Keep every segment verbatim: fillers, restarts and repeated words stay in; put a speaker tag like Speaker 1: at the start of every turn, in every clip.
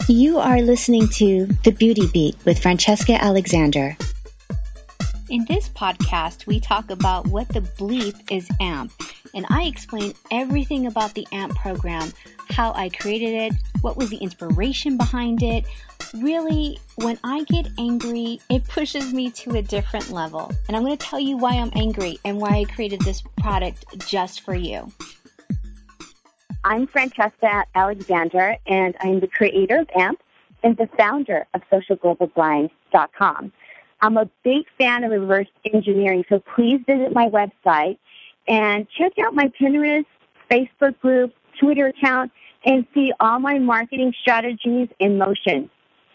Speaker 1: You are listening to The Beauty Beat with Francesca Alexander. In this podcast, we talk about what the bleep is A M P, and I explain everything about the A M P program, how I created it, what was the inspiration behind it. Really, when I get angry, it pushes me to a different level. And I'm going to tell you why I'm angry and why I created this product just for you.
Speaker 2: I'm Francesca Alexander, and I'm the creator of A M P and the founder of social global blind dot com. I'm a big fan of reverse engineering, so please visit my website and check out my Pinterest, Facebook group, Twitter account, and see all my marketing strategies in motion.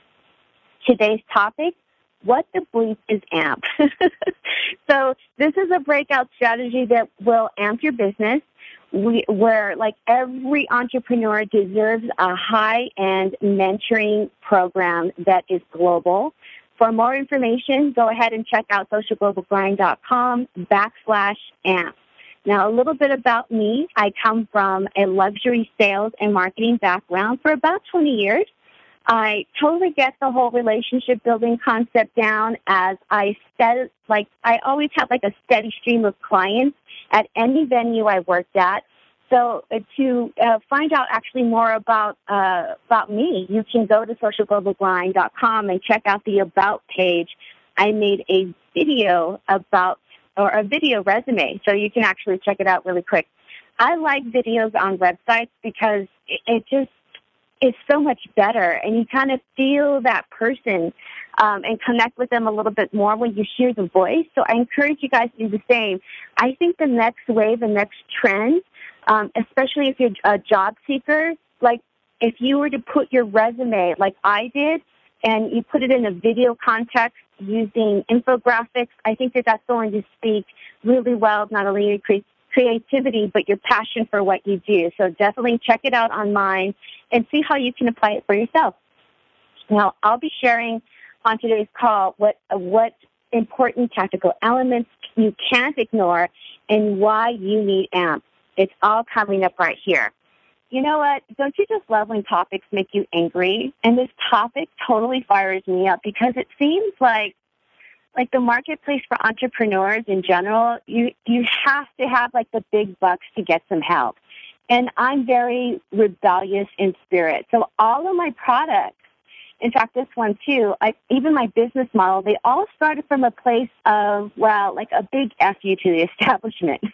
Speaker 2: Today's topic, what the bleep is A M P? So this is a breakout strategy that will amp your business. We, where like every entrepreneur deserves a high-end mentoring program that is global. For more information, go ahead and check out social global blind dot com backslash amp. Now, a little bit about me. I come from a luxury sales and marketing background for about twenty years. I totally get the whole relationship building concept down as I said, like I always have like a steady stream of clients at any venue I worked at. So uh, to uh, find out actually more about uh, about me, you can go to social global blind dot com and check out the About page. I made a video about, or a video resume, so you can actually check it out really quick. I like videos on websites because it, it just is so much better, and you kind of feel that person um, and connect with them a little bit more when you hear the voice. So I encourage you guys to do the same. I think the next wave, the next trend, um, especially if you're a job seeker, like if you were to put your resume like I did and you put it in a video context using infographics, I think that that's going to speak really well, not only your cre- creativity, but your passion for what you do. So definitely check it out online and see how you can apply it for yourself. Now, I'll be sharing on today's call what what important tactical elements you can't ignore and why you need A M P. It's all coming up right here. You know what? Don't you just love when topics make you angry? And this topic totally fires me up because it seems like like the marketplace for entrepreneurs in general, you, you have to have like the big bucks to get some help. And I'm very rebellious in spirit. So all of my products, in fact, this one too, I, even my business model, they all started from a place of, well, like a big F you to the establishment.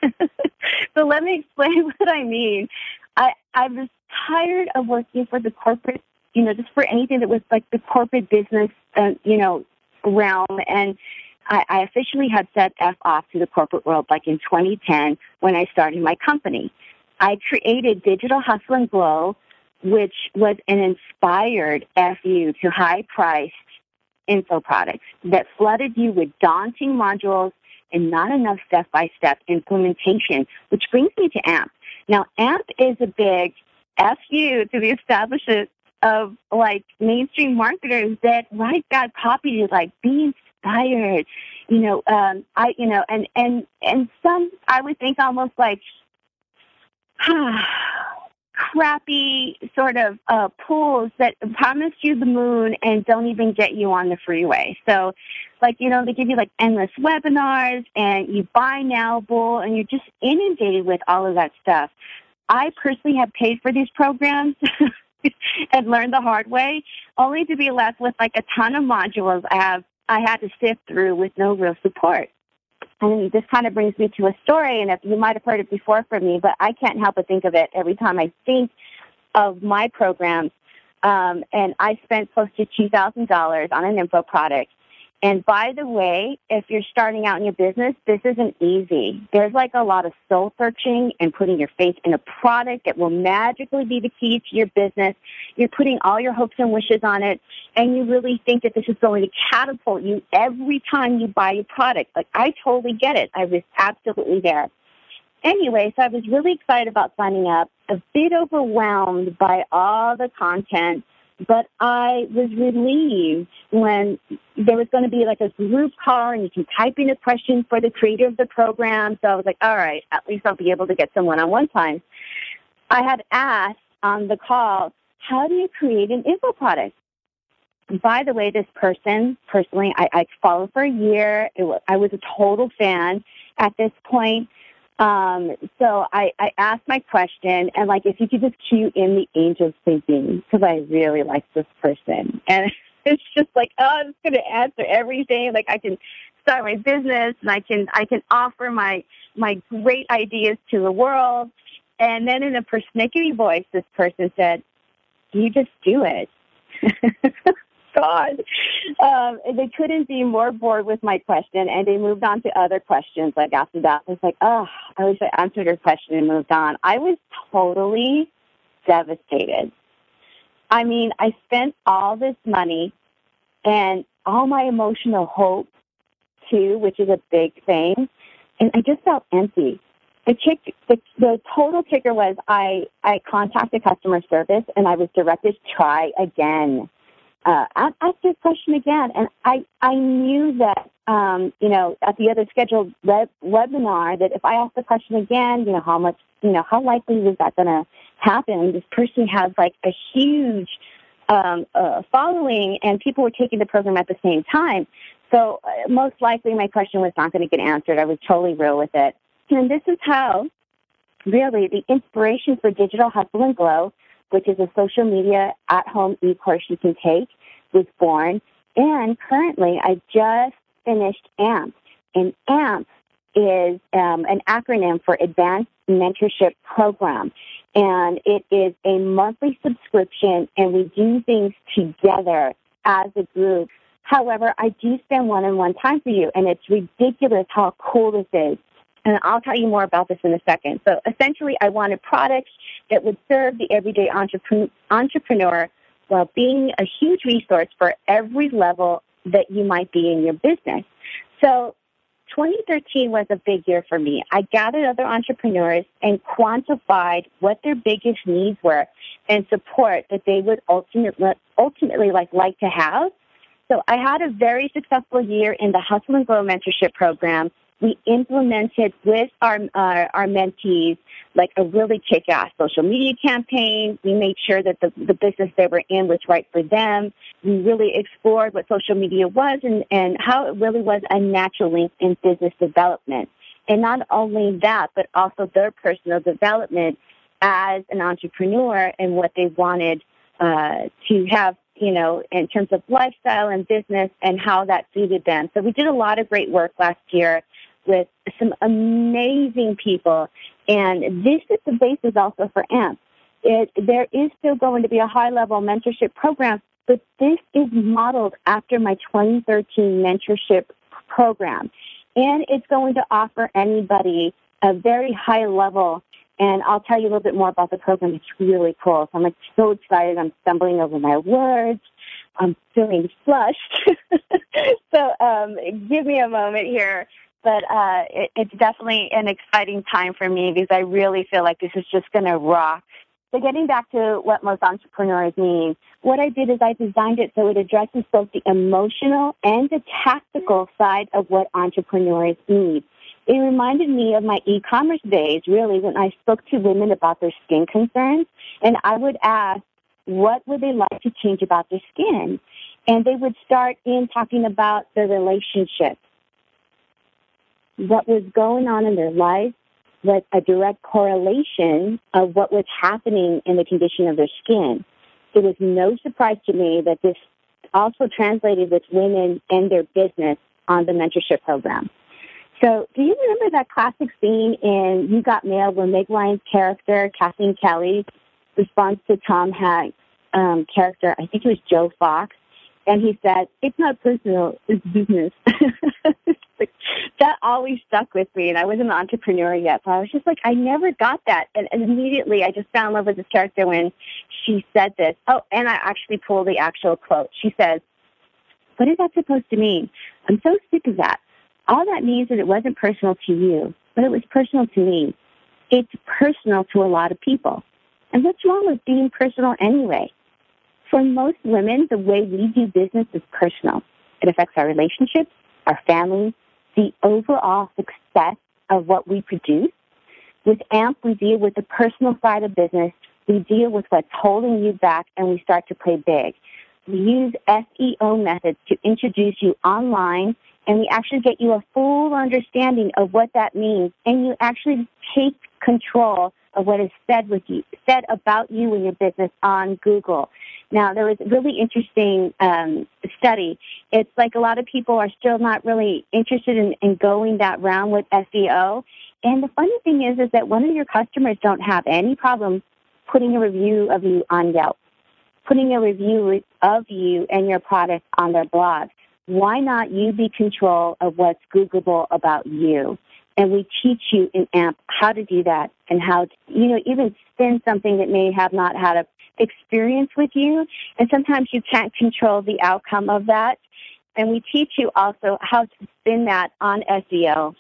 Speaker 2: So let me explain what I mean. I, I was tired of working for the corporate, you know, just for anything that was like the corporate business, uh, you know, realm, and I, I officially had said F off to the corporate world like in twenty ten when I started my company. I created Digital Hustle and Glow, which was an inspired F U to high-priced info products that flooded you with daunting modules and not enough step-by-step implementation, which brings me to A M P. Now, A M P is a big F U to the establishment of like mainstream marketers that write that copy to like be inspired, you know, um, I, you know, and, and, and some, I would think almost like, crappy sort of, uh, pools that promise you the moon and don't even get you on the freeway. So like, you know, they give you like endless webinars and you buy now bull and you're just inundated with all of that stuff. I personally have paid for these programs and learned the hard way, only to be left with like a ton of modules I have I had to sift through with no real support. And this kind of brings me to a story, and if you might have heard it before from me, but I can't help but think of it every time I think of my programs. Um, and I spent close to two thousand dollars on an info product. And by the way, if you're starting out in your business, this isn't easy. There's like a lot of soul searching and putting your faith in a product that will magically be the key to your business. You're putting all your hopes and wishes on it, and you really think that this is going to catapult you every time you buy a product. Like, I totally get it. I was absolutely there. Anyway, so I was really excited about signing up, a bit overwhelmed by all the content, but I was relieved when there was going to be like a group call and you can type in a question for the creator of the program. So I was like, all right, at least I'll be able to get some one-on-one time. I had asked on the call, how do you create an info product? By the way, this person, personally, I, I followed for a year. It was, I was a total fan at this point. Um, so I, I asked my question, and like, if you could just cue in the angels thinking, because I really like this person. And it's just like, oh, I'm just going to answer everything. Like, I can start my business, and I can I can offer my my great ideas to the world. And then in a persnickety voice, this person said, you just do it. God. Um, they couldn't be more bored with my question, and they moved on to other questions. Like after that, I was like, oh, I wish I answered your question and moved on. I was totally devastated. I mean, I spent all this money and all my emotional hope, too, which is a big thing, and I just felt empty. The, kick, the, the total kicker was I, I contacted customer service, and I was directed to try again. Uh, ask this question again, and I, I knew that, um, you know, at the other scheduled web, webinar, that if I asked the question again, you know, how much, you know, how likely was that going to happen? This person has like a huge um, uh, following, and people were taking the program at the same time. So uh, most likely my question was not going to get answered. I was totally real with it. And this is how, really, the inspiration for Digital Hustle and Glow, which is a social media at-home e-course you can take, was born. And currently, I just finished AMP. And AMP is um, an acronym for Advanced Mentorship Program. And it is a monthly subscription, and we do things together as a group. However, I do spend one-on-one time for you, and it's ridiculous how cool this is. And I'll tell you more about this in a second. So essentially, I wanted products that would serve the everyday entrepreneur, entrepreneur while being a huge resource for every level that you might be in your business. So twenty thirteen was a big year for me. I gathered other entrepreneurs and quantified what their biggest needs were and support that they would ultimately, ultimately like, like to have. So I had a very successful year in the Hustle and Grow Mentorship Program. We implemented with our uh, our mentees like a really kick-ass social media campaign. We made sure that the, the business they were in was right for them. We really explored what social media was and, and how it really was a natural link in business development. And not only that, but also their personal development as an entrepreneur and what they wanted uh, to have, you know, in terms of lifestyle and business and how that suited them. So we did a lot of great work last year with some amazing people. And this is the basis also for AMP. It, there is still going to be a high-level mentorship program, but this is modeled after my twenty thirteen mentorship program. And it's going to offer anybody a very high level. And I'll tell you a little bit more about the program. It's really cool. So I'm like so excited. I'm stumbling over my words. I'm feeling flushed. so um, give me a moment here. But uh, it, it's definitely an exciting time for me because I really feel like this is just going to rock. So getting back to what most entrepreneurs need, what I did is I designed it so it addresses both the emotional and the tactical side of what entrepreneurs need. It reminded me of my e-commerce days, really, when I spoke to women about their skin concerns, and I would ask, what would they like to change about their skin? And they would start in talking about their relationships. What was going on in their life was a direct correlation of what was happening in the condition of their skin. It was no surprise to me that this also translated with women and their business on the mentorship program. So do you remember that classic scene in You Got Mail where Meg Ryan's character, Kathleen Kelly, responds to Tom Hanks' um, character, I think it was Joe Fox, and he said, it's not personal, it's business. That always stuck with me, and I wasn't an entrepreneur yet, so I was just like, I never got that. And, and immediately I just fell in love with this character when she said this. Oh, and I actually pulled the actual quote. She says, what is that supposed to mean? I'm so sick of that. All that means is it wasn't personal to you, but it was personal to me. It's personal to a lot of people. And what's wrong with being personal anyway? For most women, the way we do business is personal. It affects our relationships, our families, the overall success of what we produce. With AMP, we deal with the personal side of business we deal with what's holding you back, and we start to play big. We use S E O methods to introduce you online, and we actually get you a full understanding of what that means, and you actually take control of what is said with you, said about you and your business on Google. Now, there was a really interesting um, study. It's like a lot of people are still not really interested in, in going that round with S E O. And the funny thing is, is that one of your customers don't have any problem putting a review of you on Yelp, putting a review of you and your product on their blog. Why not you be control of what's Googleable about you? And we teach you in AMP how to do that and how to, you know, even spin something that may have not had a experience with you. And sometimes you can't control the outcome of that. And we teach you also how to spin that on S E O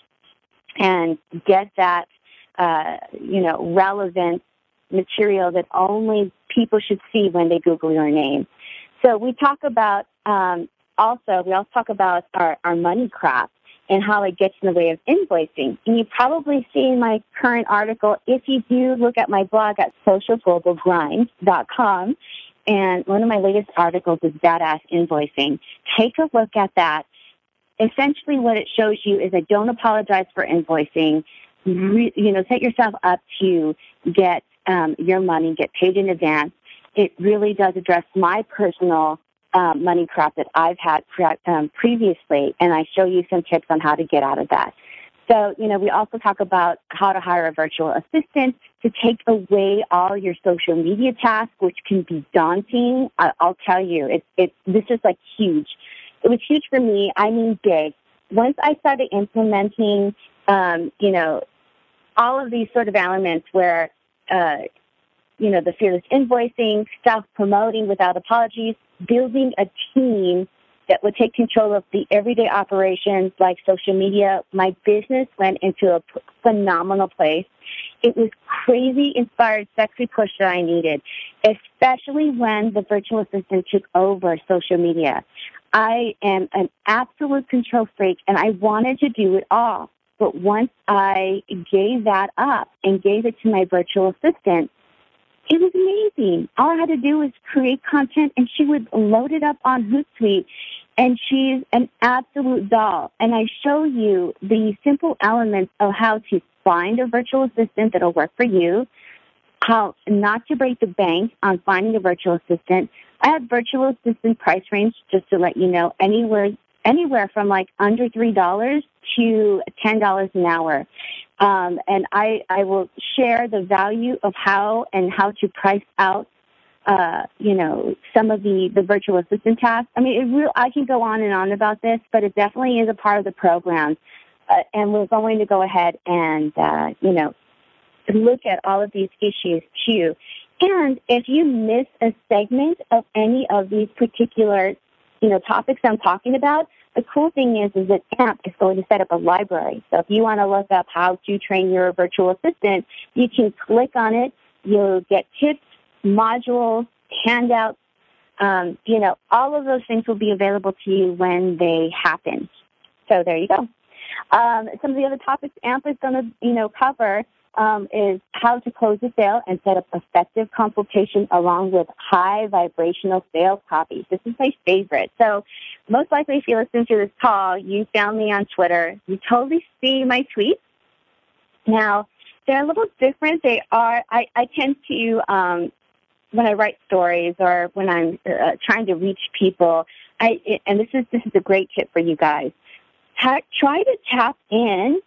Speaker 2: and get that, uh, you know, relevant material that only people should see when they Google your name. So we talk about, um, also, we also talk about our, our money crop and how it gets in the way of invoicing. And you probably see in my current article, if you do look at my blog at social global grind dot com, and one of my latest articles is Badass Invoicing. Take a look at that. Essentially what it shows you is that don't apologize for invoicing. Re, you know, set yourself up to get um, your money, get paid in advance. It really does address my personal Um, money crop that I've had pre- um, previously, and I show you some tips on how to get out of that. So, you know, we also talk about how to hire a virtual assistant to take away all your social media tasks, which can be daunting. I- I'll tell you, it, it, this is like huge. It was huge for me. I mean, big. Once I started implementing, um, you know, all of these sort of elements where, uh, you know, the fearless invoicing, self-promoting without apologies, building a team that would take control of the everyday operations like social media, my business went into a p- phenomenal place. It was crazy, inspired, sexy push that I needed, especially when the virtual assistant took over social media. I am an absolute control freak, and I wanted to do it all. But once I gave that up and gave it to my virtual assistant, it was amazing. All I had to do was create content, and she would load it up on Hootsuite, and she's an absolute doll. And I show you the simple elements of how to find a virtual assistant that will work for you, how not to break the bank on finding a virtual assistant. I have virtual assistant price range, just to let you know, anywhere anywhere from like under three dollars to ten dollars an hour. Um, and I, I will share the value of how and how to price out, uh, you know, some of the, the virtual assistant tasks. I mean, it real, I can go on and on about this, but it definitely is a part of the program. Uh, and we're going to go ahead and, uh, you know, look at all of these issues too. And if you miss a segment of any of these particular, you know, topics I'm talking about, the cool thing is, is that AMP is going to set up a library. So if you want to look up how to train your virtual assistant, you can click on it. You'll get tips, modules, handouts. Um, you know, all of those things will be available to you when they happen. So there you go. Um, some of the other topics AMP is going to, you know, cover um, is how to close a sale and set up effective consultation along with high vibrational sales copies. This is my favorite. So most likely if you listen to this call, you found me on Twitter. You totally see my tweets. Now, they're a little different. They are, I, I tend to, um, when I write stories or when I'm uh, trying to reach people, I, and this is, this is a great tip for you guys. Ta- try to tap in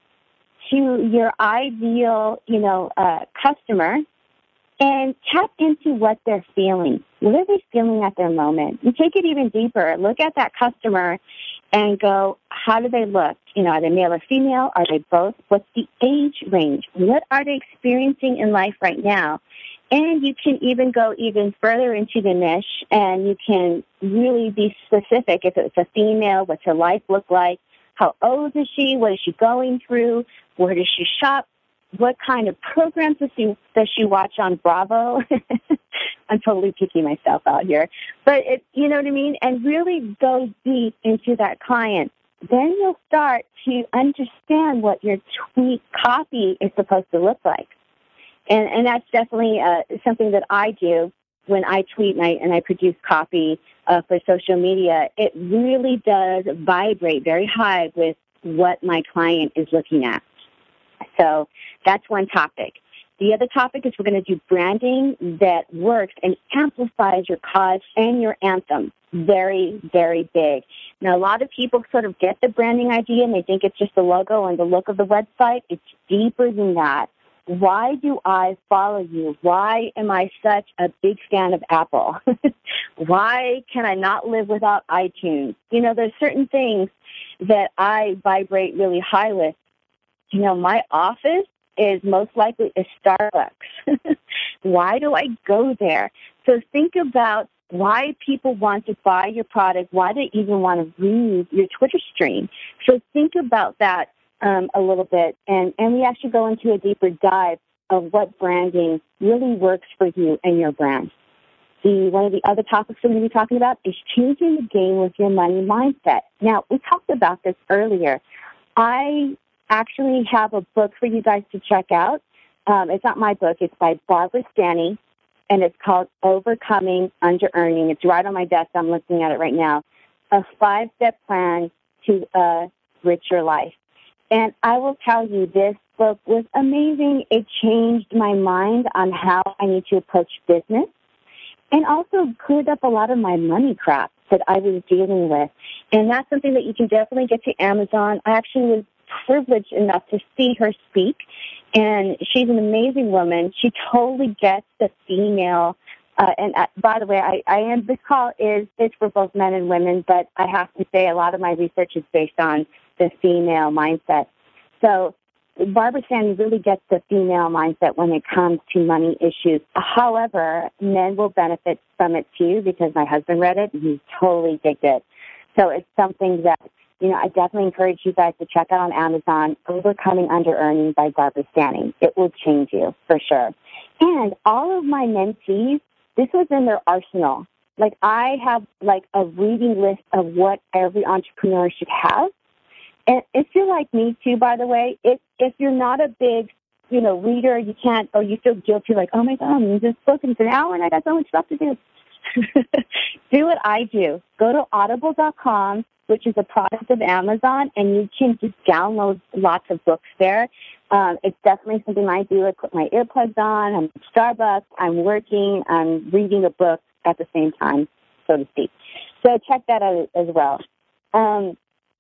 Speaker 2: to your ideal, you know, uh, customer and tap into what they're feeling. What are they feeling at their moment? And take it even deeper. Look at that customer and go, how do they look? You know, are they male or female? Are they both? What's the age range? What are they experiencing in life right now? And you can even go even further into the niche, and you can really be specific. If it's a female, what's her life look like? How old is she? What is she going through? Where does she shop? What kind of programs does she, does she watch on Bravo? I'm totally picking myself out here. But, it, you know what I mean? And really go deep into that client. Then you'll start to understand what your tweet copy is supposed to look like. And, and that's definitely uh, something that I do when I tweet and I, and I produce copy uh, for social media. It really does vibrate very high with what my client is looking at. So that's one topic. The other topic is we're going to do branding that works and amplifies your cause and your anthem. Very, very big. Now, a lot of people sort of get the branding idea and they think it's just the logo and the look of the website. It's deeper than that. Why do I follow you? Why am I such a big fan of Apple? Why can I not live without iTunes? You know, there's certain things that I vibrate really high with. You know, my office is most likely a Starbucks. Why do I go there? So think about why people want to buy your product, why they even want to read your Twitter stream. So think about that um, a little bit, and, and we actually go into a deeper dive of what branding really works for you and your brand. The, one of the other topics we're going to be talking about is changing the game with your money mindset. Now, we talked about this earlier. I actually have a book for you guys to check out. Um, it's not my book. It's by Barbara Stanny, and it's called Overcoming Under-Earning. It's right on my desk. I'm looking at it right now. A five-step plan to a richer life. And I will tell you, this book was amazing. It changed my mind on how I need to approach business and also cleared up a lot of my money crap that I was dealing with. And that's something that you can definitely get to Amazon. I actually was privileged enough to see her speak, and she's an amazing woman. She totally gets the female, uh, and uh, by the way, I, I am, this call is, is for both men and women, but I have to say a lot of my research is based on the female mindset. So Barbara Stanny really gets the female mindset when it comes to money issues. However, men will benefit from it too, because my husband read it and he totally digged it. So it's something that, you know, I definitely encourage you guys to check out on Amazon, Overcoming Under-Earning by Barbara Stanny. It will change you, for sure. And all of my mentees, this was in their arsenal. Like, I have, like, a reading list of what every entrepreneur should have. And if you're like me, too, by the way, if, if you're not a big, you know, reader, you can't, or you feel guilty, like, oh, my God, I'm just spoken for an hour and I got so much stuff to do. Do what I do. Go to audible dot com, which is a product of Amazon, and you can just download lots of books there. Um, it's definitely something I do. I put my earplugs on, I'm at Starbucks, I'm working, I'm reading a book at the same time, so to speak. So check that out as well. Um,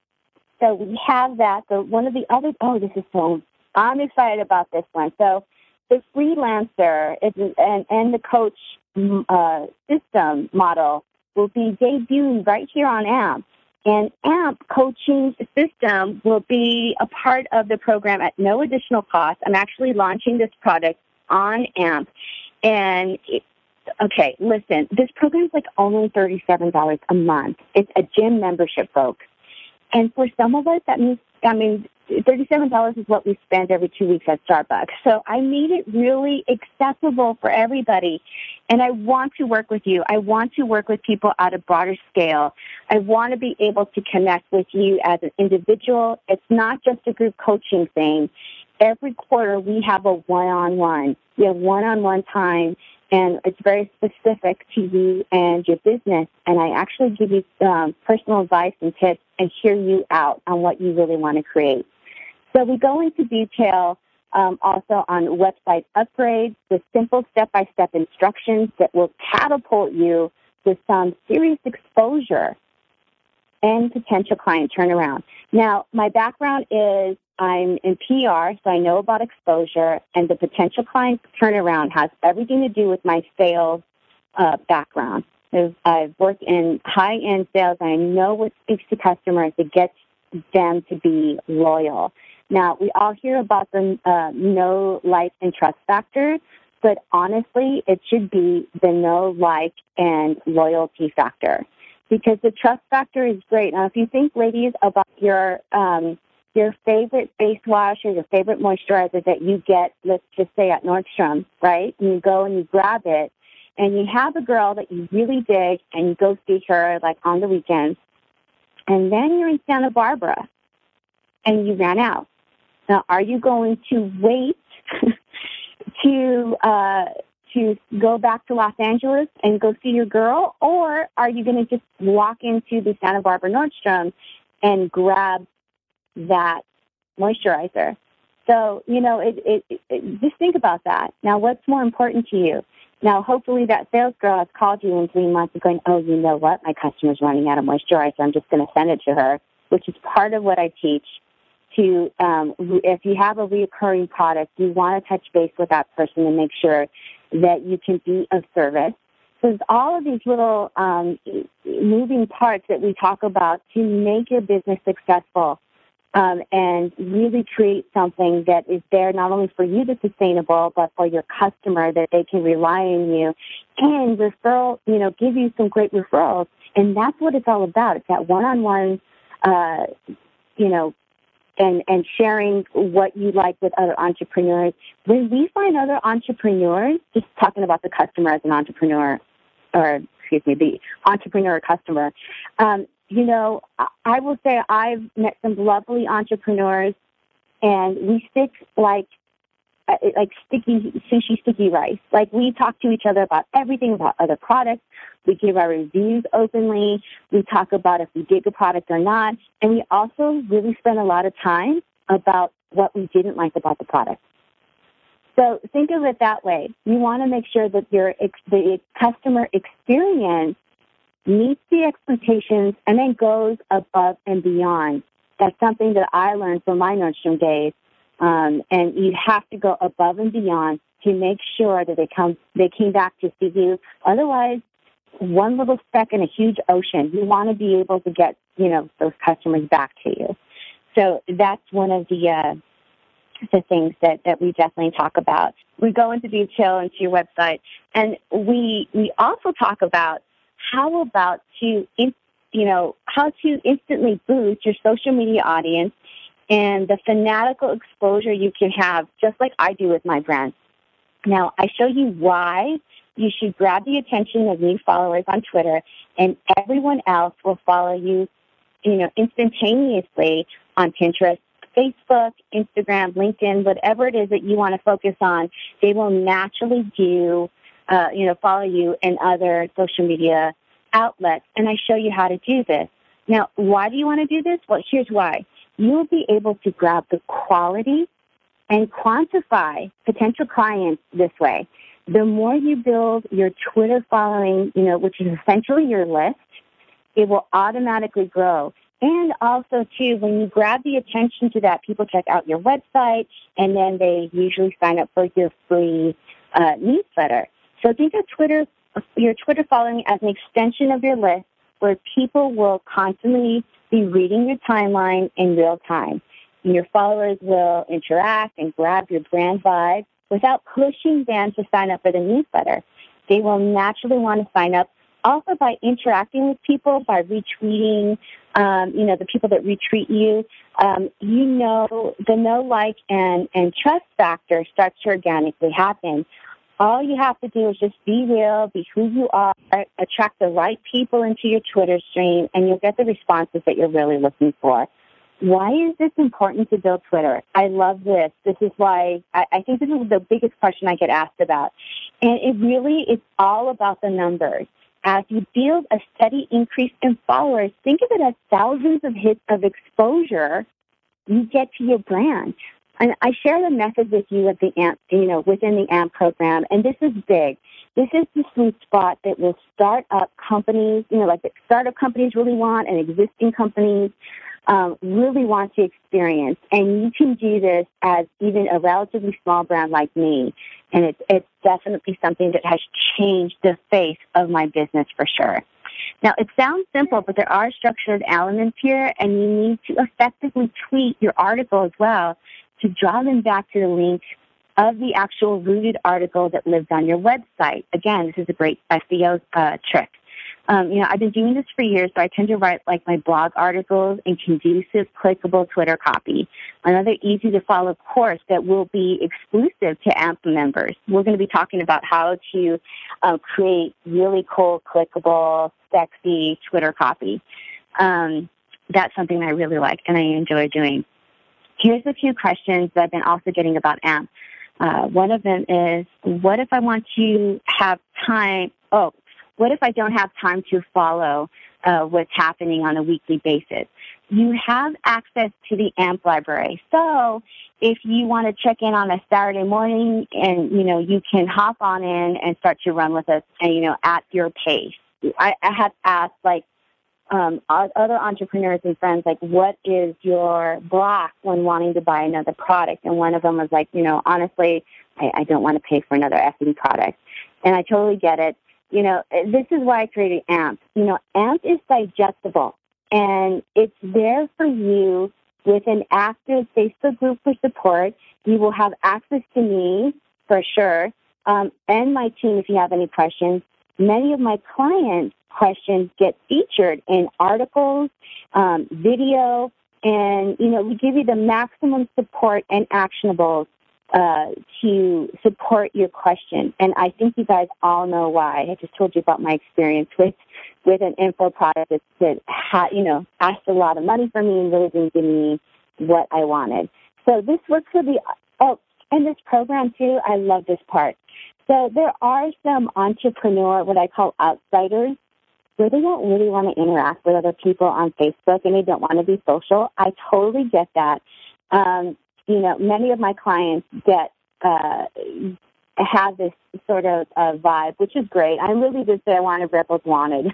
Speaker 2: so we have that. So one of the other, oh, this is so, I'm excited about this one. So the freelancer is, and, and the coach uh, system model will be debuting right here on AMP. And AMP coaching system will be a part of the program at no additional cost. I'm actually launching this product on AMP. And, it, okay, listen, this program is like only thirty-seven dollars a month. It's a gym membership, folks. And for some of us, that means, I mean, thirty-seven dollars is what we spend every two weeks at Starbucks. So I made it really accessible for everybody. And I want to work with you. I want to work with people at a broader scale. I want to be able to connect with you as an individual. It's not just a group coaching thing. Every quarter we have a one-on-one. We have one-on-one time, and it's very specific to you and your business. And I actually give you um, personal advice and tips and hear you out on what you really want to create. So we go into detail um, also on website upgrades with simple step-by-step instructions that will catapult you with some serious exposure and potential client turnaround. Now, my background is I'm in P R, so I know about exposure, and the potential client turnaround has everything to do with my sales uh, background. I've worked in high-end sales, and I know what speaks to customers that gets them to be loyal. Now, we all hear about the uh, know, like, and trust factor, but honestly, it should be the know, like, and loyalty factor, because the trust factor is great. Now, if you think, ladies, about your um, your favorite face wash or your favorite moisturizer that you get, let's just say at Nordstrom, right? And you go and you grab it, and you have a girl that you really dig, and you go see her, like, on the weekends, and then you're in Santa Barbara, and you ran out. Now, are you going to wait to uh, to go back to Los Angeles and go see your girl, or are you going to just walk into the Santa Barbara Nordstrom and grab that moisturizer? So, you know, it, it, it, just think about that. Now, what's more important to you? Now, hopefully that sales girl has called you in three months and going, oh, you know what? My customer's running out of moisturizer. I'm just going to send it to her, which is part of what I teach. To um, if you have a reoccurring product, you want to touch base with that person and make sure that you can be of service. So there's all of these little um, moving parts that we talk about to make your business successful. Um, and really create something that is there not only for you that's sustainable, but for your customer that they can rely on you and referral, you know, give you some great referrals. And that's what it's all about. It's that one-on-one, uh, you know, and, and sharing what you like with other entrepreneurs. When we find other entrepreneurs, just talking about the customer as an entrepreneur, or excuse me, the entrepreneur customer, um, you know, I will say I've met some lovely entrepreneurs, and we stick like like sticky sushi, sticky rice. Like, we talk to each other about everything, about other products. We give our reviews openly. We talk about if we dig a product or not, and we also really spend a lot of time about what we didn't like about the product. So think of it that way. You want to make sure that your the customer experience meets the expectations and then goes above and beyond. That's something that I learned from my Nordstrom days. Um, and you have to go above and beyond to make sure that they come, they came back to see you. Otherwise, one little speck in a huge ocean. You want to be able to get, you know, those customers back to you. So that's one of the uh, the things that, that we definitely talk about. We go into detail into your website, and we we also talk about how about to, in, you know, how to instantly boost your social media audience and the fanatical exposure you can have, just like I do with my brand. Now, I show you why you should grab the attention of new followers on Twitter, and everyone else will follow you, you know, instantaneously on Pinterest, Facebook, Instagram, LinkedIn, whatever it is that you want to focus on. They will naturally do Uh, you know, follow you in other social media outlets, and I show you how to do this. Now, why do you want to do this? Well, here's why. You'll be able to grab the quality and quantify potential clients this way. The more you build your Twitter following, you know, which is essentially your list, it will automatically grow. And also, too, when you grab the attention to that, people check out your website, and then they usually sign up for your free uh, newsletter. So think of Twitter, your Twitter following as an extension of your list, where people will constantly be reading your timeline in real time. And your followers will interact and grab your brand vibe without pushing them to sign up for the newsletter. They will naturally want to sign up also by interacting with people, by retweeting, um, you know, the people that retweet you. Um, you know, the know, like, and, and trust factor starts to organically happen. All you have to do is just be real, be who you are, attract the right people into your Twitter stream, and you'll get the responses that you're really looking for. Why is this important to build Twitter? I love this. This is why I, I think this is the biggest question I get asked about. And it really is all about the numbers. As you build a steady increase in followers, think of it as thousands of hits of exposure you get to your brand. And I share the method with you at the AMP, you know, within the AMP program, and this is big. This is the sweet spot that will start up companies, you know, like that startup companies really want, and existing companies um, really want to experience. And you can do this as even a relatively small brand like me, and it's it's definitely something that has changed the face of my business for sure. Now, it sounds simple, but there are structured elements here, and you need to effectively tweak your article as well to draw them back to the link of the actual rooted article that lives on your website. Again, this is a great S E O uh, trick. Um, you know, I've been doing this for years, so I tend to write like my blog articles in conducive, clickable Twitter copy. Another easy-to-follow course that will be exclusive to AMP members. We're going to be talking about how to uh, create really cool, clickable, sexy Twitter copy. Um, that's something I really like and I enjoy doing. Here's a few questions that I've been also getting about AMP. Uh, one of them is, what if I want to have time? Oh, what if I don't have time to follow uh, what's happening on a weekly basis? You have access to the AMP library. So if you want to check in on a Saturday morning and, you know, you can hop on in and start to run with us and, you know, at your pace. I, I have asked, like, um, other entrepreneurs and friends, like, what is your block when wanting to buy another product? And one of them was like, you know, honestly, I, I don't want to pay for another F M product. And I totally get it. You know, this is why I created AMP. You know, AMP is digestible, and it's there for you with an active Facebook group for support. You will have access to me for sure, um, and my team if you have any questions. Many of my clients' questions get featured in articles, um, video, and, you know, we give you the maximum support and actionables uh, to support your question. And I think you guys all know why. I just told you about my experience with, with an info product that, that had, you know, asked a lot of money for me and really didn't give me what I wanted. So this works for the, oh, and this program too, I love this part. So there are some entrepreneur, what I call outsiders, where they don't really want to interact with other people on Facebook and they don't want to be social. I totally get that. Um, you know, many of my clients get uh, have this sort of uh, vibe, which is great. I really just say I wanted Rebels Wanted.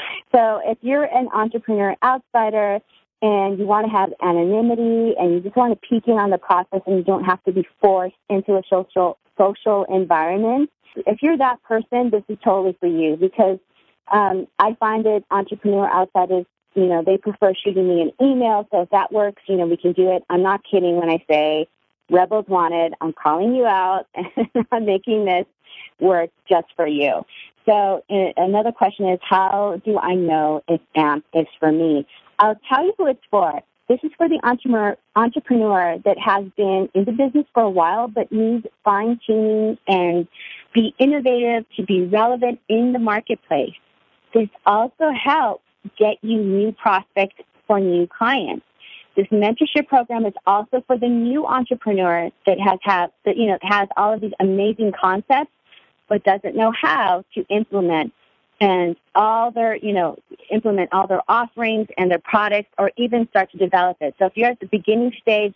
Speaker 2: So if you're an entrepreneur outsider and you want to have anonymity and you just want to peek in on the process and you don't have to be forced into a social social environment, if you're that person, this is totally for you, because um, I find that entrepreneur outsiders, you know, they prefer shooting me an email. So if that works, you know, we can do it. I'm not kidding when I say Rebels Wanted. I'm calling you out and I'm making this work just for you. So uh, another question is, how do I know if AMP is for me? I'll tell you who it's for. This is for the entrepreneur, entrepreneur that has been in the business for a while but needs fine-tuning and be innovative to be relevant in the marketplace. This also helps get you new prospects for new clients. This mentorship program is also for the new entrepreneur that has have that you know has all of these amazing concepts but doesn't know how to implement and all their, you know, implement all their offerings and their products or even start to develop it. So if you're at the beginning stage,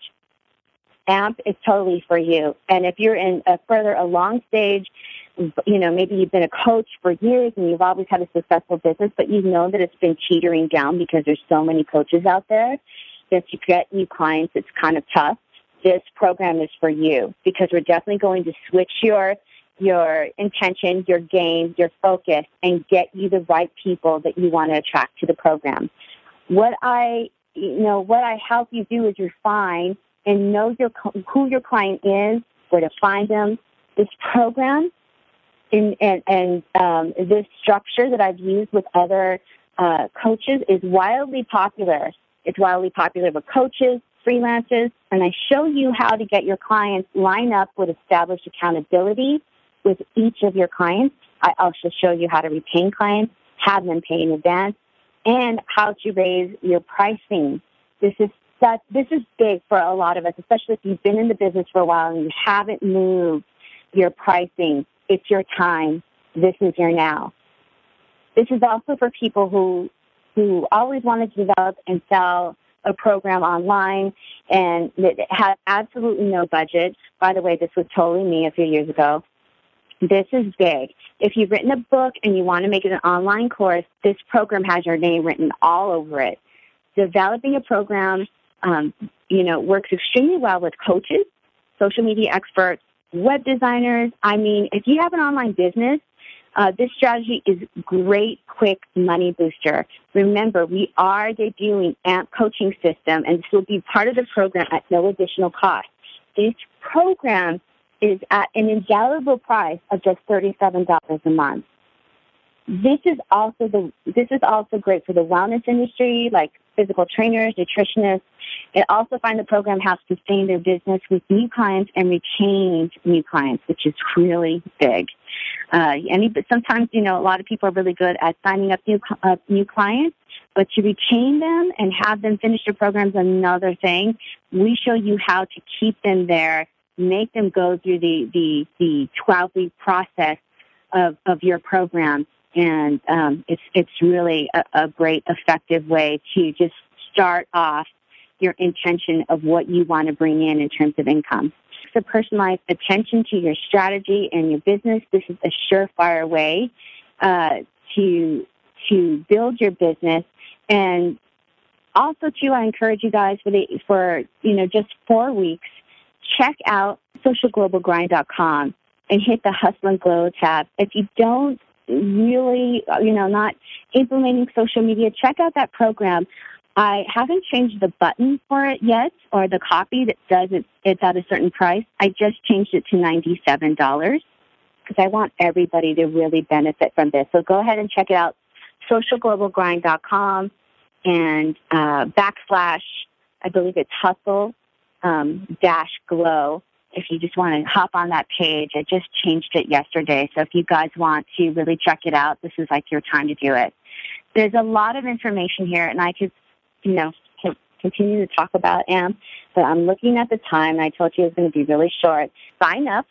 Speaker 2: AMP is totally for you. And if you're in a further along stage, you know, maybe you've been a coach for years and you've always had a successful business, but you know that it's been teetering down because there's so many coaches out there that to get new clients, it's kind of tough. This program is for you because we're definitely going to switch your your intention, your game, your focus, and get you the right people that you want to attract to the program. What I, you know, what I help you do is refine and know your, who your client is, where to find them. This program and, and, and um, this structure that I've used with other uh, coaches is wildly popular. It's wildly popular with coaches, freelancers, and I show you how to get your clients line up with established accountability with each of your clients. I also show you how to retain clients, have them pay in advance, and how to raise your pricing. This is such, this is big for a lot of us, especially if you've been in the business for a while and you haven't moved your pricing. It's your time. This is your now. This is also for people who who always wanted to develop and sell a program online and it had absolutely no budget. By the way, this was totally me a few years ago. This is big. If you've written a book and you want to make it an online course, this program has your name written all over it. Developing a program, um, you know, works extremely well with coaches, social media experts, web designers. I mean, if you have an online business, uh, this strategy is great, quick money booster. Remember, we are debuting AMP coaching system, and this will be part of the program at no additional cost. This program is at an indelible price of just thirty-seven dollars a month. This is also the this is also great for the wellness industry, like physical trainers, nutritionists. It also find the program helps sustain their business with new clients and retain new clients, which is really big. Uh, any, but sometimes, you know, a lot of people are really good at signing up new uh, new clients, but to retain them and have them finish their programs is another thing. We show you how to keep them there make them go through the, the, the twelve-week process of, of your program. And um, it's it's really a, a great, effective way to just start off your intention of what you want to bring in in terms of income. So personalized attention to your strategy and your business. This is a surefire way uh, to to build your business. And also, too, I encourage you guys for the for you know just four weeks, check out social global grind dot com and hit the Hustle and Glow tab. If you don't really, you know, not implementing social media, check out that program. I haven't changed the button for it yet, or the copy that says it, it's at a certain price. I just changed it to ninety-seven dollars because I want everybody to really benefit from this. So go ahead and check it out, social global grind dot com and uh, backslash, I believe it's hustle um, dash glow. If you just want to hop on that page, I just changed it yesterday. So if you guys want to really check it out, this is like your time to do it. There's a lot of information here, and I could, you know, continue to talk about AMP, but I'm looking at the time, and I told you it was going to be really short. Sign up,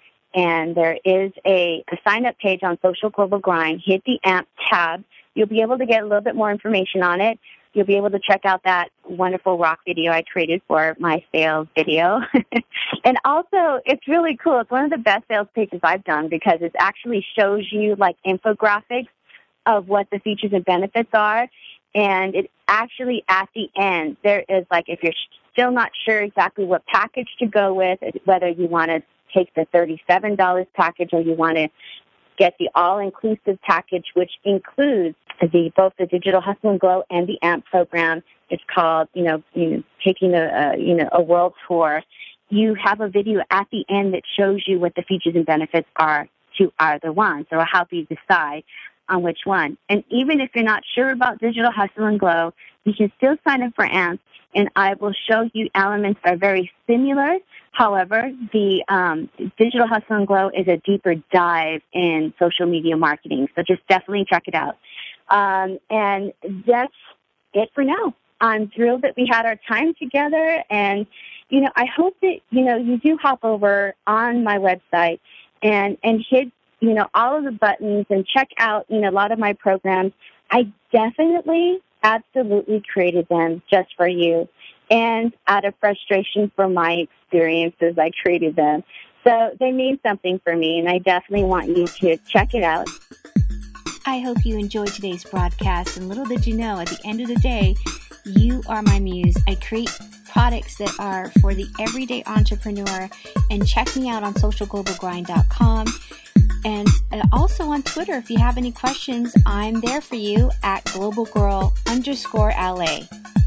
Speaker 2: and there is a, a sign-up page on Social Global Grind. Hit the AMP tab. You'll be able to get a little bit more information on it. You'll be able to check out that wonderful rock video I created for my sales video. And also, it's really cool. It's one of the best sales pages I've done because it actually shows you like infographics of what the features and benefits are. And it actually, at the end, there is like, if you're still not sure exactly what package to go with, whether you want to take the thirty-seven dollars package or you want to get the all-inclusive package, which includes the both the Digital Hustle and Glow and the AMP program. It's called, you know, you know taking a, a you know a world tour. You have a video at the end that shows you what the features and benefits are to either one. So it'll help you decide on which one. And even if you're not sure about Digital Hustle and Glow, you can still sign up for AMP, and I will show you elements that are very similar. However, the um, Digital Hustle and Glow is a deeper dive in social media marketing, so just definitely check it out. Um, and that's it for now. I'm thrilled that we had our time together, and, you know, I hope that, you know, you do hop over on my website and, and hit, you know, all of the buttons and check out, you know, a lot of my programs. I definitely, absolutely created them just for you. And out of frustration for my experiences, I created them. So they mean something for me, and I definitely want you to check it out.
Speaker 1: I hope you enjoyed today's broadcast, and little did you know, at the end of the day, you are my muse. I create products that are for the everyday entrepreneur, and check me out on social global grind dot com. And also on Twitter, if you have any questions, I'm there for you at globalgirl underscore LA.